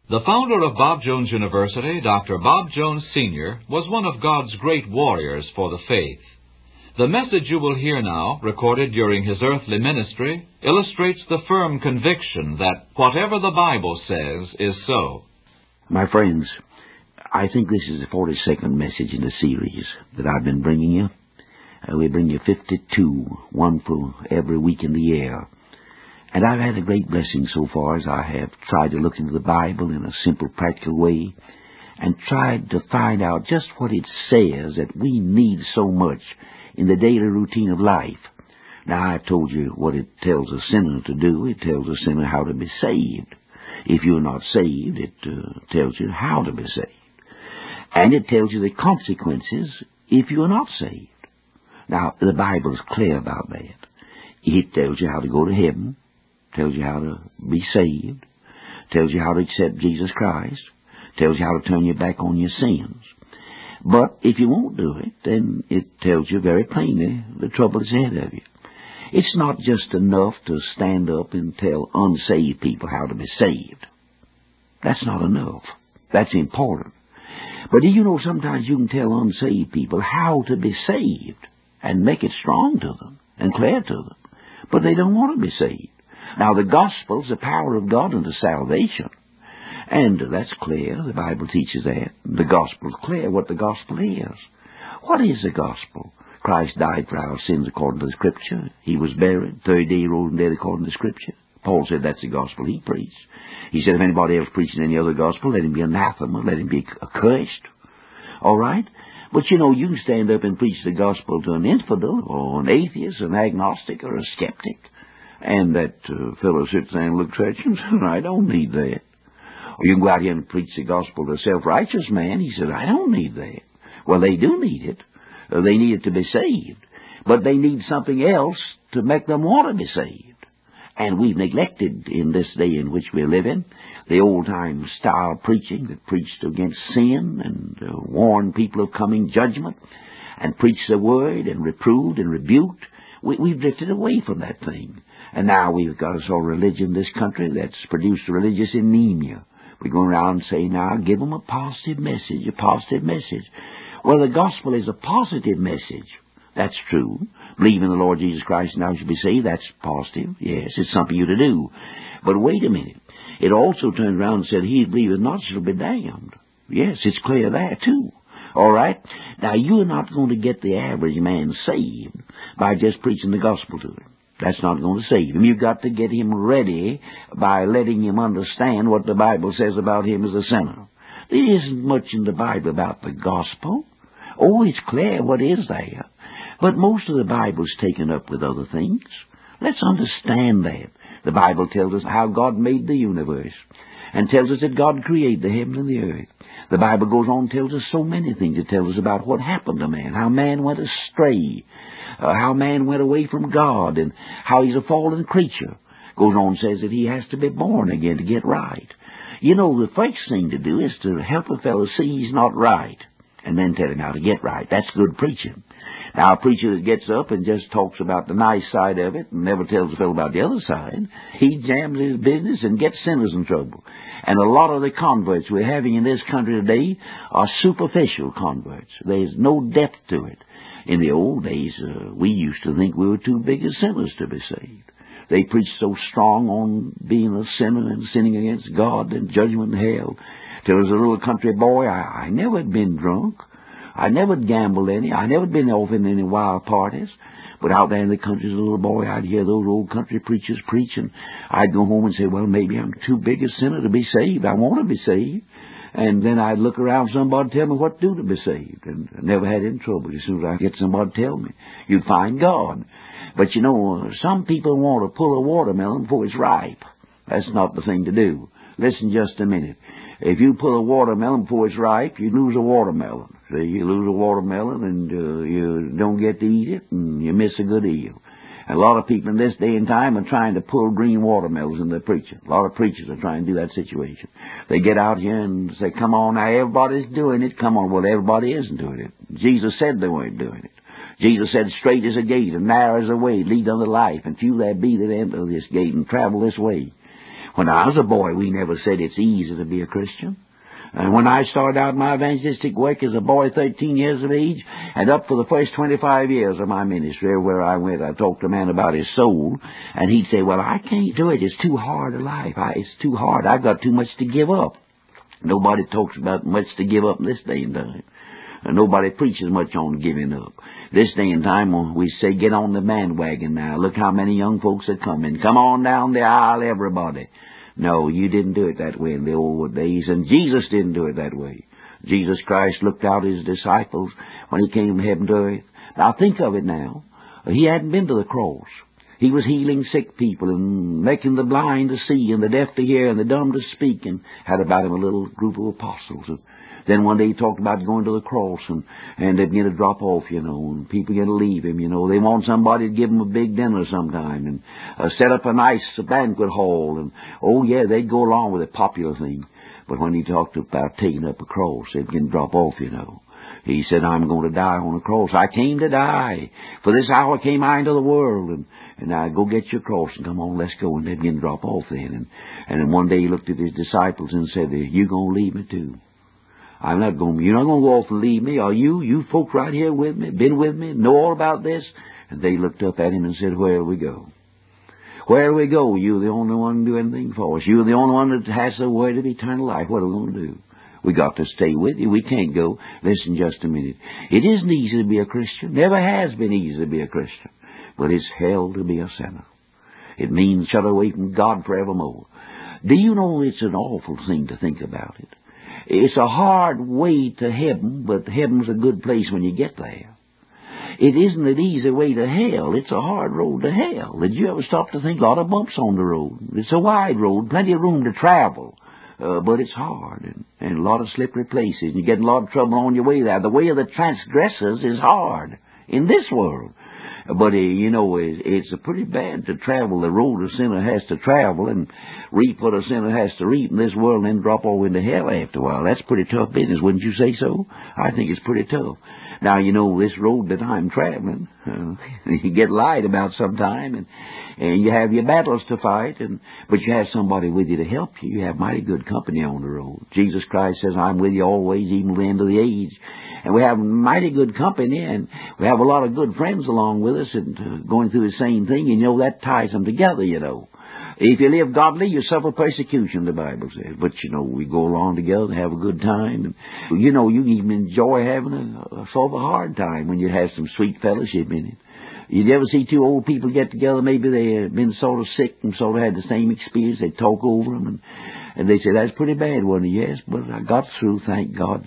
The founder of Bob Jones University, Dr. Bob Jones Sr., was one of God's great warriors for the faith. The message you will hear now, recorded during his earthly ministry, illustrates the firm conviction that whatever the Bible says is so. My friends, I think this is the 42nd message in the series that I've been bringing you. We bring you 52, one for every week in the year. And I've had a great blessing so far as I have tried to look into the Bible in a simple, practical way and tried to find out just what it says that we need so much in the daily routine of life. Now, I've told you what it tells a sinner to do. It tells a sinner how to be saved. If you're not saved, it tells you how to be saved. And it tells you the consequences if you're not saved. Now, the Bible is clear about that. It tells you how to go to heaven, tells you how to be saved, tells you how to accept Jesus Christ, tells you how to turn your back on your sins. But if you won't do it, then it tells you very plainly the trouble is ahead of you. It's not just enough to stand up and tell unsaved people how to be saved. That's not enough. That's important. But do you know sometimes you can tell unsaved people how to be saved and make it strong to them and clear to them, but they don't want to be saved. Now, the gospel's the power of God unto salvation. And that's clear. The Bible teaches that. The gospel's clear what the gospel is. What is the gospel? Christ died for our sins according to the Scripture. He was buried. Third day he rose from the dead according to the Scripture. Paul said that's the gospel he preached. He said if anybody else preaches any other gospel, let him be anathema, let him be accursed. All right? But you know, you can stand up and preach the gospel to an infidel or an atheist, an agnostic, or a skeptic. And that fellow sits there and looks at you and says, I don't need that. Or you can go out here and preach the gospel to a self-righteous man. He says, I don't need that. Well, they do need it. They need it to be saved. But they need something else to make them want to be saved. And we've neglected in this day in which we live in the old-time style preaching that preached against sin and warned people of coming judgment and preached the word and reproved and rebuked. We've drifted away from that thing. And now we've got a sort of religion in this country that's produced religious anemia. We go around and say, now, give them a positive message, a positive message. Well, the gospel is a positive message. That's true. Believe in the Lord Jesus Christ and thou shalt be saved. That's positive. Yes, it's something for you to do. But wait a minute. It also turned around and said, he that believeth not shall be damned. Yes, it's clear there, too. All right? Now, you're not going to get the average man saved by just preaching the gospel to him. That's not going to save him. You've got to get him ready by letting him understand what the Bible says about him as a sinner. There isn't much in the Bible about the gospel. Oh, it's clear what is there. But most of the Bible's taken up with other things. Let's understand that. The Bible tells us how God made the universe and tells us that God created the heaven and the earth. The Bible goes on and tells us so many things. It tells us about what happened to man, how man went astray, how man went away from God, and how he's a fallen creature. Goes on and says that he has to be born again to get right. You know, the first thing to do is to help a fellow see he's not right, and then tell him how to get right. That's good preaching. Now, a preacher that gets up and just talks about the nice side of it and never tells a fellow about the other side, he jams his business and gets sinners in trouble. And a lot of the converts we're having in this country today are superficial converts. There's no depth to it. In the old days, we used to think we were too big as sinners to be saved. They preached so strong on being a sinner and sinning against God and judgment and hell. Till as a little country boy, I never had been drunk. I never had gambled any. I never had been off in any wild parties. But out there in the country as a little boy, I'd hear those old country preachers preach, and I'd go home and say, well, maybe I'm too big a sinner to be saved. I want to be saved. And then I'd look around for somebody to tell me what to do to be saved. And I never had any trouble. As soon as I get somebody to tell me, you'd find God. But you know, some people want to pull a watermelon before it's ripe. That's not the thing to do. Listen just a minute. If you pull a watermelon before it's ripe, you lose a watermelon. So you lose a watermelon and you don't get to eat it and you miss a good deal. And a lot of people in this day and time are trying to pull green watermelons in their preaching. A lot of preachers are trying to do that situation. They get out here and say, come on, now everybody's doing it. Come on, well, everybody isn't doing it. Jesus said they weren't doing it. Jesus said, straight is a gate and narrow is a way, lead unto life, and few there be that enter this gate and travel this way. When I was a boy, we never said it's easy to be a Christian. And when I started out my evangelistic work as a boy, 13 years of age, and up for the first 25 years of my ministry, everywhere I went, I talked to a man about his soul, and he'd say, well, I can't do it. It's too hard a life. It's too hard. I've got too much to give up. Nobody talks about much to give up in this day and time. Nobody preaches much on giving up. This day and time, we say, get on the bandwagon now. Look how many young folks are coming. Come on down the aisle, everybody. No, you didn't do it that way in the old days, and Jesus didn't do it that way. Jesus Christ looked out His disciples when He came from heaven to earth. Now think of it now. He hadn't been to the cross. He was healing sick people and making the blind to see and the deaf to hear and the dumb to speak, and had about Him a little group of apostles. And then one day He talked about going to the cross, and they'd begin to drop off, and people begin to leave Him, They want somebody to give them a big dinner sometime and set up a nice banquet hall, and, oh yeah, they'd go along with a popular thing. But when He talked about taking up a cross, they'd begin to drop off, He said, I'm going to die on a cross. I came to die. For this hour came I into the world, and now go get your cross and come on, let's go. And they'd begin to drop off then. And then one day He looked at His disciples and said, you going to leave me too? You're not going to go off and leave me, are you? You folks right here with me, been with me, know all about this? And they looked up at Him and said, where do we go? Where do we go? You're the only one to do anything for us. You're the only one that has the word of eternal life. What are we going to do? We got to stay with you. We can't go. Listen just a minute. It isn't easy to be a Christian. Never has been easy to be a Christian. But it's hell to be a sinner. It means shut away from God forevermore. Do you know it's an awful thing to think about it? It's a hard way to heaven, but heaven's a good place when you get there. It isn't an easy way to hell. It's a hard road to hell. Did you ever stop to think? A lot of bumps on the road. It's a wide road, plenty of room to travel. But it's hard and a lot of slippery places. You get in a lot of trouble on your way there. The way of the transgressors is hard in this world. But, it's pretty bad to travel the road a sinner has to travel and reap what a sinner has to reap in this world and then drop over into hell after a while. That's pretty tough business, wouldn't you say so? I think it's pretty tough. Now, this road that I'm traveling, you get lied about sometime, and you have your battles to fight, but you have somebody with you to help you. You have mighty good company on the road. Jesus Christ says, I'm with you always, even to the end of the age. And we have mighty good company, and we have a lot of good friends along with us and going through the same thing, and that ties them together, If you live godly, you suffer persecution, the Bible says. But, we go along together and have a good time. And, you can even enjoy having a sort of a hard time when you have some sweet fellowship in it. You ever see two old people get together, maybe they have been sort of sick and sort of had the same experience, they talk over them, and they say, that's pretty bad, wasn't it? Yes, but I got through, thank God,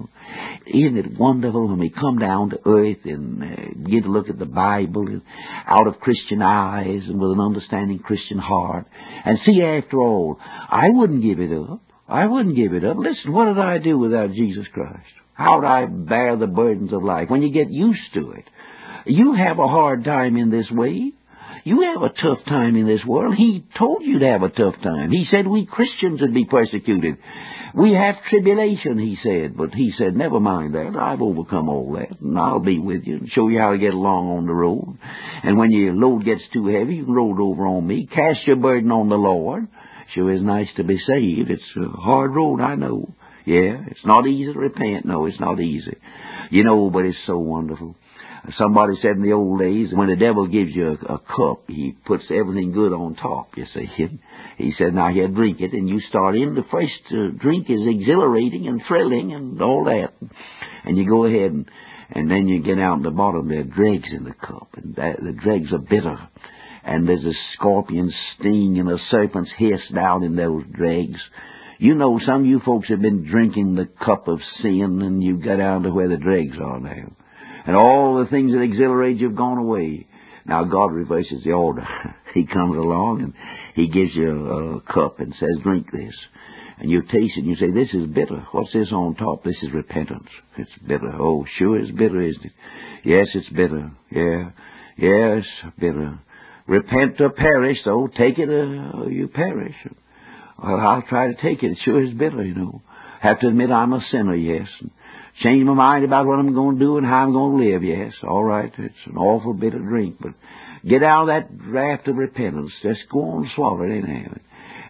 Isn't it wonderful when we come down to earth and get to look at the Bible and out of Christian eyes and with an understanding Christian heart and see, after all, I wouldn't give it up. I wouldn't give it up. Listen, what did I do without Jesus Christ? How would I bear the burdens of life? When you get used to it, you have a hard time in this way. You have a tough time in this world. He told you to have a tough time. He said we Christians would be persecuted. We have tribulation, He said. But He said, never mind that. I've overcome all that, and I'll be with you and show you how to get along on the road. And when your load gets too heavy, you can roll it over on me. Cast your burden on the Lord. Sure is nice to be saved. It's a hard road, I know. Yeah, it's not easy to repent. No, it's not easy. But it's so wonderful. Somebody said in the old days, when the devil gives you a cup, he puts everything good on top, you see. He said, now here, drink it, and you start in. The first drink is exhilarating and thrilling and all that. And you go ahead, and then you get out in the bottom, there are dregs in the cup, and the dregs are bitter. And there's a scorpion's sting and a serpent's hiss down in those dregs. Some of you folks have been drinking the cup of sin, and you get down to where the dregs are now. And all the things that exhilarate you have gone away. Now God reverses the order. He comes along and He gives you a cup and says, drink this. And you taste it and you say, this is bitter. What's this on top? This is repentance. It's bitter. Oh, sure it's bitter, isn't it? Yes, it's bitter. Yeah. Yes, bitter. Repent or perish, though. Take it or you perish. Well, I'll try to take it. It sure is bitter, Have to admit I'm a sinner, yes. Change my mind about what I'm going to do and how I'm going to live, yes. All right, it's an awful bitter drink, but get out of that draft of repentance. Just go on and swallow it anyhow.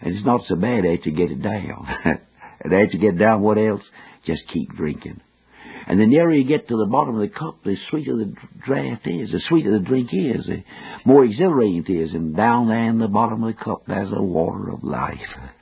And it's not so bad after you get it down. And after you get down, what else? Just keep drinking. And the nearer you get to the bottom of the cup, the sweeter the draft is, the sweeter the drink is, the more exhilarating it is. And down there in the bottom of the cup, there's the water of life.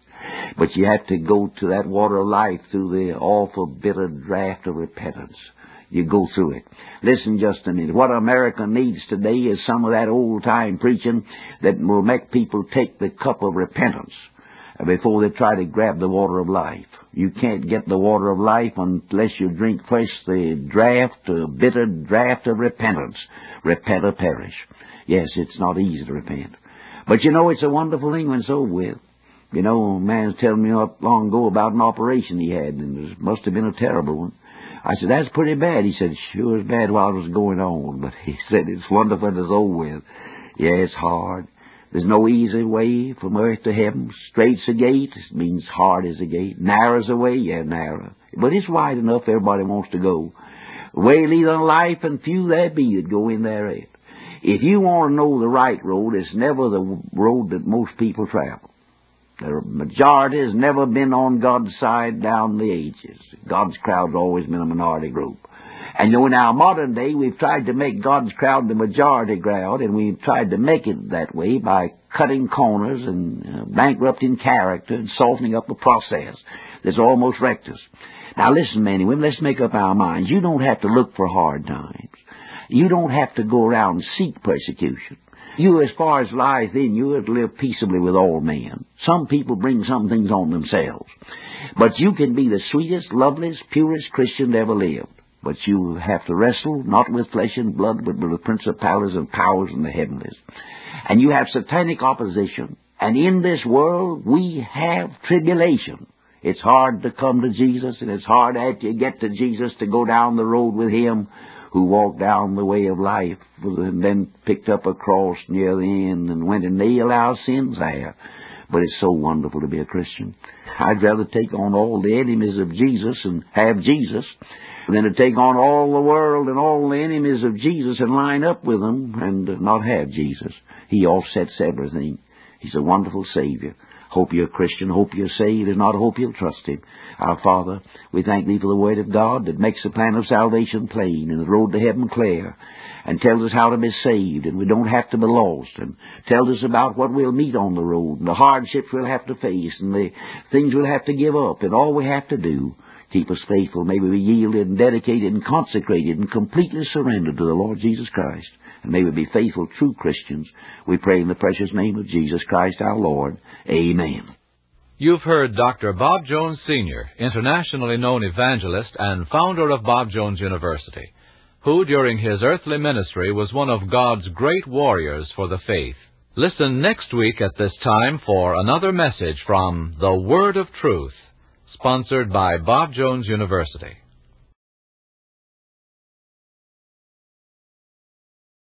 But you have to go to that water of life through the awful bitter draft of repentance. You go through it. Listen just a minute. What America needs today is some of that old-time preaching that will make people take the cup of repentance before they try to grab the water of life. You can't get the water of life unless you drink first the bitter draft of repentance. Repent or perish. Yes, it's not easy to repent. But you know, it's a wonderful thing when it's over with. You know, a man was telling me not long ago about an operation he had, and it must have been a terrible one. I said, that's pretty bad. He said, sure is bad while it was going on. But he said, it's wonderful when it's over with. Yeah, it's hard. There's no easy way from earth to heaven. Straight's the gate. It means hard is the gate. Narrow's the way. Yeah, narrow. But it's wide enough everybody wants to go. The way leads on life, and few there be that go in thereat. If you want to know the right road, it's never the road that most people travel. The majority has never been on God's side down the ages. God's crowd's always been a minority group. And you know, in our modern day, we've tried to make God's crowd the majority crowd, and we've tried to make it that way by cutting corners and bankrupting character and softening up the process that's almost wrecked us. Now listen, men and women, let's make up our minds. You don't have to look for hard times. You don't have to go around and seek persecution. You, as far as lies in you, have to live peaceably with all men. Some people bring some things on themselves. But you can be the sweetest, loveliest, purest Christian that ever lived. But you have to wrestle, not with flesh and blood, but with the principalities and powers in the heavenlies. And you have satanic opposition. And in this world, we have tribulation. It's hard to come to Jesus, and it's hard after you get to Jesus to go down the road with Him who walked down the way of life and then picked up a cross near the end and went and nailed our sins there. But it's so wonderful to be a Christian. I'd rather take on all the enemies of Jesus and have Jesus than to take on all the world and all the enemies of Jesus and line up with them and not have Jesus. He offsets everything. He's a wonderful Savior. Hope you're a Christian. Hope you're saved. If not, hope you'll trust Him. Our Father, we thank Thee for the Word of God that makes the plan of salvation plain and the road to heaven clear, and tells us how to be saved, and we don't have to be lost, and tells us about what we'll meet on the road, and the hardships we'll have to face, and the things we'll have to give up, and all we have to do, keep us faithful. May we be yielded and dedicated and consecrated and completely surrendered to the Lord Jesus Christ. And may we be faithful, true Christians. We pray in the precious name of Jesus Christ our Lord. Amen. You've heard Dr. Bob Jones Sr., internationally known evangelist and founder of Bob Jones University, who during his earthly ministry was one of God's great warriors for the faith. Listen next week at this time for another message from The Word of Truth, sponsored by Bob Jones University.